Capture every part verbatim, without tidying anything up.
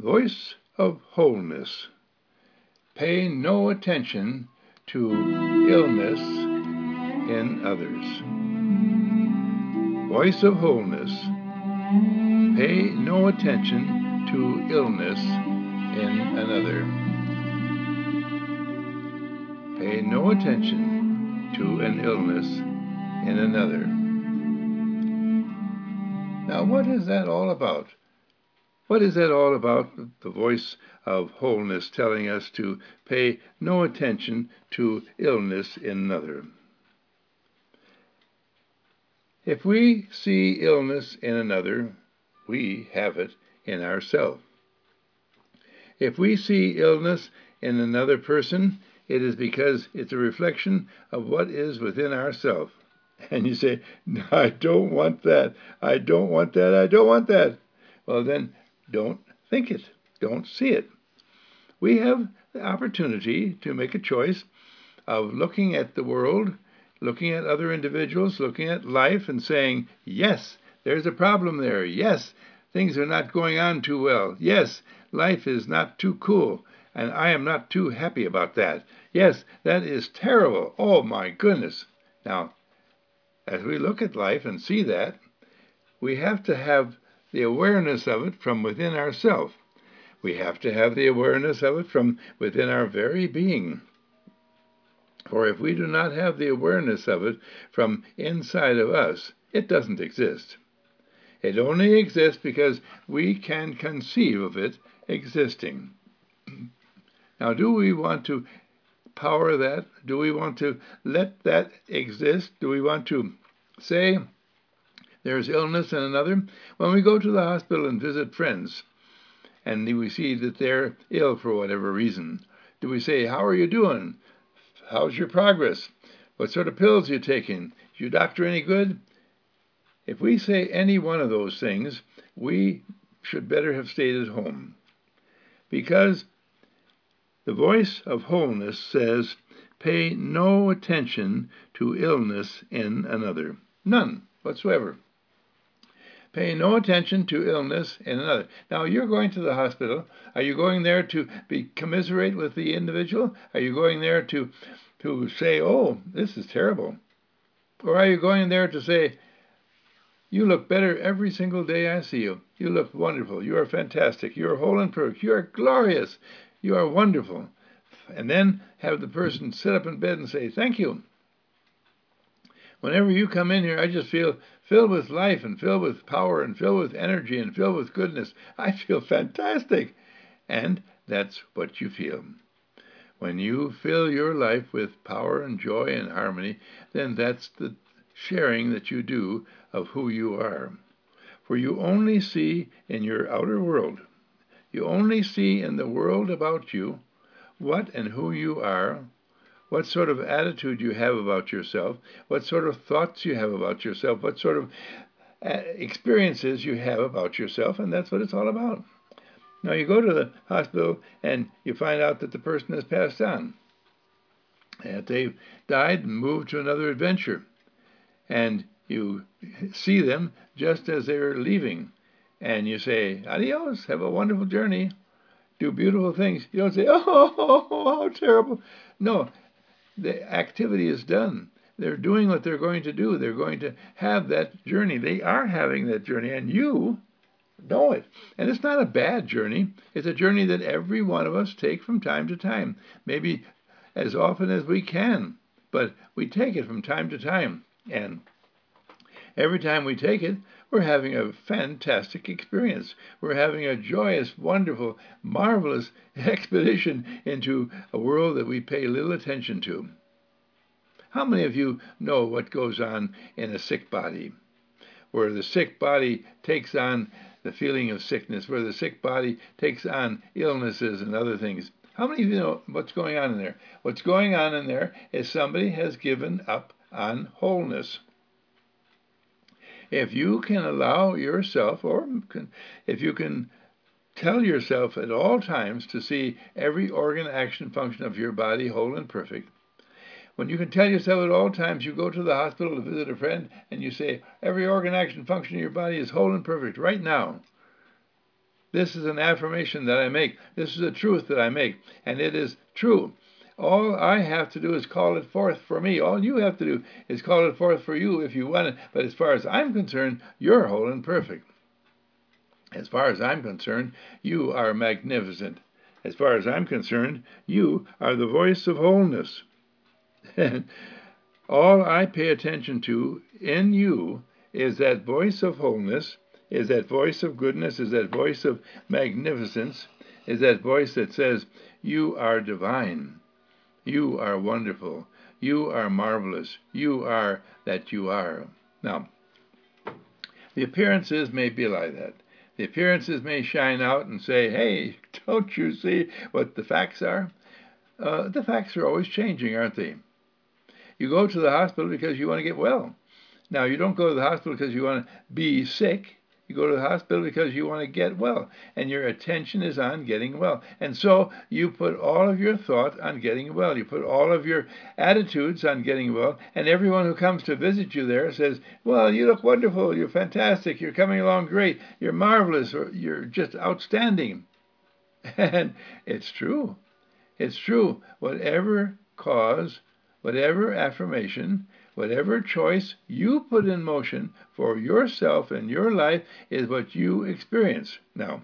Voice of wholeness. Pay no attention to illness in others. Voice of wholeness. Pay no attention to illness in another. Pay no attention to an illness in another. Now, what is that all about? What is that all about, the voice of wholeness telling us to pay no attention to illness in another? If we see illness in another, we have it in ourselves. If we see illness in another person, it is because it's a reflection of what is within ourselves. And you say, no, I don't want that. I don't want that. I don't want that. Well, then, don't think it. Don't see it. We have the opportunity to make a choice of looking at the world, looking at other individuals, looking at life and saying, yes, there's a problem there. Yes, things are not going on too well. Yes, life is not too cool, and I am not too happy about that. Yes, that is terrible. Oh, my goodness. Now, as we look at life and see that, we have to have the awareness of it from within ourselves. We have to have the awareness of it from within our very being. For if we do not have the awareness of it from inside of us, it doesn't exist. It only exists because we can conceive of it existing. Now, do we want to power that? Do we want to let that exist? Do we want to say there's illness in another? When we go to the hospital and visit friends, and we see that they're ill for whatever reason, do we say, how are you doing? How's your progress? What sort of pills are you taking? Is your doctor any good? If we say any one of those things, we should better have stayed at home. Because the voice of wholeness says, pay no attention to illness in another. None whatsoever. Pay no attention to illness in another. Now, you're going to the hospital. Are you going there to be commiserate with the individual? Are you going there to, to say, oh, this is terrible? Or are you going there to say, you look better every single day I see you. You look wonderful. You are fantastic. You are whole and perfect. You are glorious. You are wonderful. And then have the person sit up in bed and say, thank you. Whenever you come in here, I just feel filled with life and filled with power and filled with energy and filled with goodness. I feel fantastic. And that's what you feel. When you fill your life with power and joy and harmony, then that's the sharing that you do of who you are. For you only see in your outer world, you only see in the world about you what and who you are, what sort of attitude you have about yourself, what sort of thoughts you have about yourself, what sort of experiences you have about yourself, and that's what it's all about. Now, you go to the hospital and you find out that the person has passed on, that they've died and moved to another adventure, and you see them just as they're leaving, and you say, adios, have a wonderful journey, do beautiful things. You don't say, oh, how terrible. No, the activity is done. They're doing what they're going to do. They're going to have that journey. They are having that journey, and you know it. And it's not a bad journey. It's a journey that every one of us take from time to time, maybe as often as we can, but we take it from time to time. And every time we take it, we're having a fantastic experience. We're having a joyous, wonderful, marvelous expedition into a world that we pay little attention to. How many of you know what goes on in a sick body, where the sick body takes on the feeling of sickness, where the sick body takes on illnesses and other things? How many of you know what's going on in there? What's going on in there is somebody has given up on wholeness. If you can allow yourself, or can, if you can tell yourself at all times to see every organ, action, function of your body whole and perfect, when you can tell yourself at all times, you go to the hospital to visit a friend and you say, every organ, action, function of your body is whole and perfect right now. This is an affirmation that I make. This is a truth that I make, and it is true. All I have to do is call it forth for me. All you have to do is call it forth for you if you want it. But as far as I'm concerned, you're whole and perfect. As far as I'm concerned, you are magnificent. As far as I'm concerned, you are the voice of wholeness. And all I pay attention to in you is that voice of wholeness, is that voice of goodness, is that voice of magnificence, is that voice that says, you are divine, you are wonderful, you are marvelous, you are that you are. Now, the appearances may belie that. The appearances may shine out and say, hey, don't you see what the facts are? Uh, the facts are always changing, aren't they? You go to the hospital because you want to get well. Now, you don't go to the hospital because you want to be sick. You go to the hospital because you want to get well, and your attention is on getting well. And so you put all of your thought on getting well. You put all of your attitudes on getting well, and everyone who comes to visit you there says, well, you look wonderful, you're fantastic, you're coming along great, you're marvelous, or you're just outstanding. And it's true. It's true. Whatever cause, whatever affirmation, whatever choice you put in motion for yourself and your life is what you experience. Now,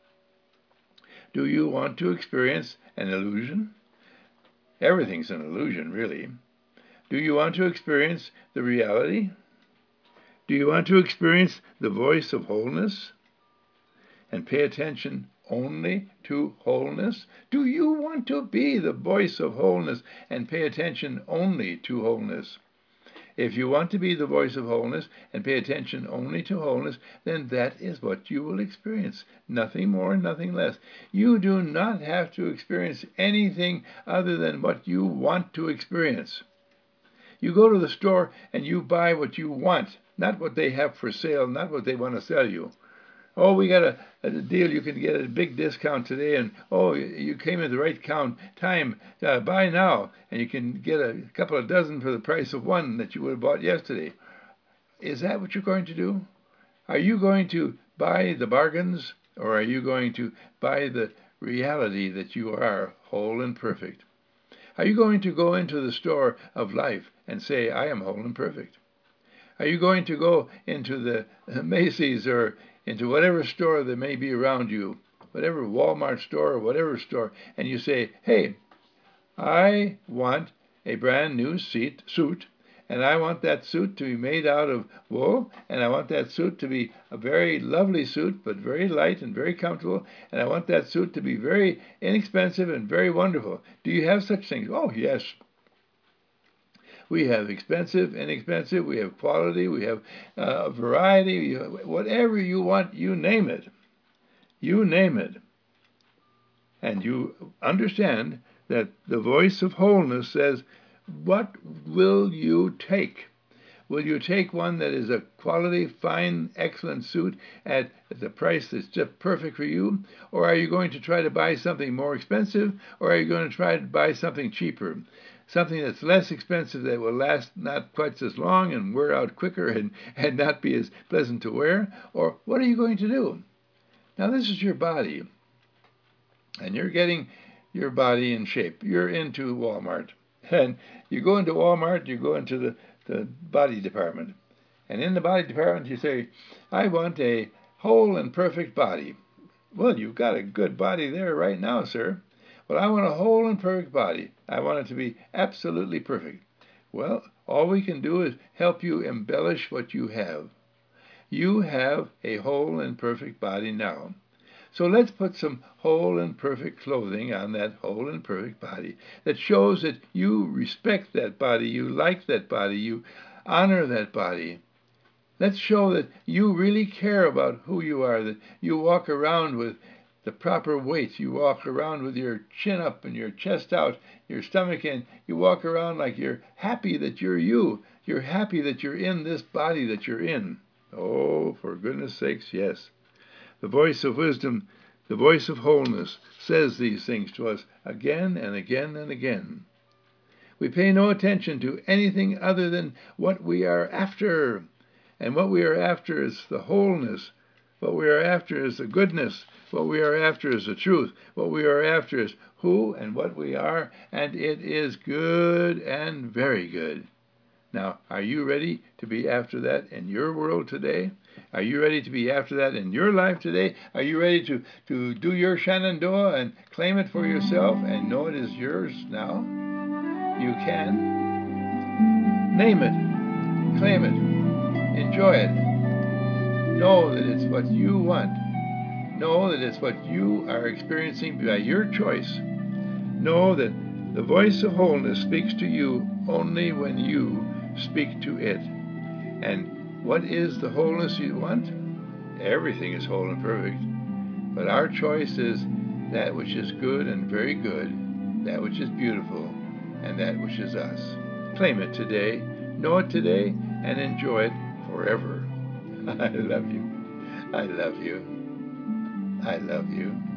do you want to experience an illusion? Everything's an illusion, really. Do you want to experience the reality? Do you want to experience the voice of wholeness? And pay attention only to wholeness? Do you want to be the voice of wholeness and pay attention only to wholeness? If you want to be the voice of wholeness and pay attention only to wholeness, then that is what you will experience. Nothing more, nothing less. You do not have to experience anything other than what you want to experience. You go to the store and you buy what you want, not what they have for sale, not what they want to sell you. Oh, we got a, a deal. You can get a big discount today, and oh, you came at the right count time. Uh, buy now, and you can get a couple of dozen for the price of one that you would have bought yesterday. Is that what you're going to do? Are you going to buy the bargains, or are you going to buy the reality that you are whole and perfect? Are you going to go into the store of life and say, I am whole and perfect? Are you going to go into the Macy's or into whatever store that may be around you, whatever Walmart store or whatever store, and you say, hey, I want a brand new seat, suit, and I want that suit to be made out of wool, and I want that suit to be a very lovely suit, but very light and very comfortable, and I want that suit to be very inexpensive and very wonderful. Do you have such things? Oh, yes. We have expensive, inexpensive, we have quality, we have uh, variety, whatever you want, you name it. You name it. And you understand that the voice of wholeness says, what will you take? Will you take one that is a quality, fine, excellent suit at, at the price that's just perfect for you? Or are you going to try to buy something more expensive? Or are you going to try to buy something cheaper? Something that's less expensive that will last not quite as long and wear out quicker and, and not be as pleasant to wear? Or what are you going to do? Now, this is your body, and you're getting your body in shape. You're into Walmart, and you go into Walmart, you go into the, the body department, and in the body department you say, I want a whole and perfect body. Well, you've got a good body there right now, sir. Well, I want a whole and perfect body. I want it to be absolutely perfect. Well, all we can do is help you embellish what you have. You have a whole and perfect body now. So let's put some whole and perfect clothing on that whole and perfect body that shows that you respect that body, you like that body, you honor that body. Let's show that you really care about who you are, that you walk around with the proper weight. You walk around with your chin up and your chest out, your stomach in. You walk around like you're happy that you're you. You're happy that you're in this body that you're in. Oh, for goodness sakes, yes. The voice of wisdom, the voice of wholeness, says these things to us again and again and again. We pay no attention to anything other than what we are after. And what we are after is the wholeness, What we are after is the goodness. What we are after is the truth. What we are after is who and what we are, and it is good and very good. Now, are you ready to be after that in your world today? Are you ready to be after that in your life today? Are you ready to, to do your Shenandoah and claim it for yourself and know it is yours now? You can. Name it. Claim it. Enjoy it. Know that it's what you want. Know that it's what you are experiencing by your choice. Know that the voice of wholeness speaks to you only when you speak to it. And what is the wholeness you want? Everything is whole and perfect. But our choice is that which is good and very good, that which is beautiful, and that which is us. Claim it today, know it today, and enjoy it forever. I love you. I love you. I love you.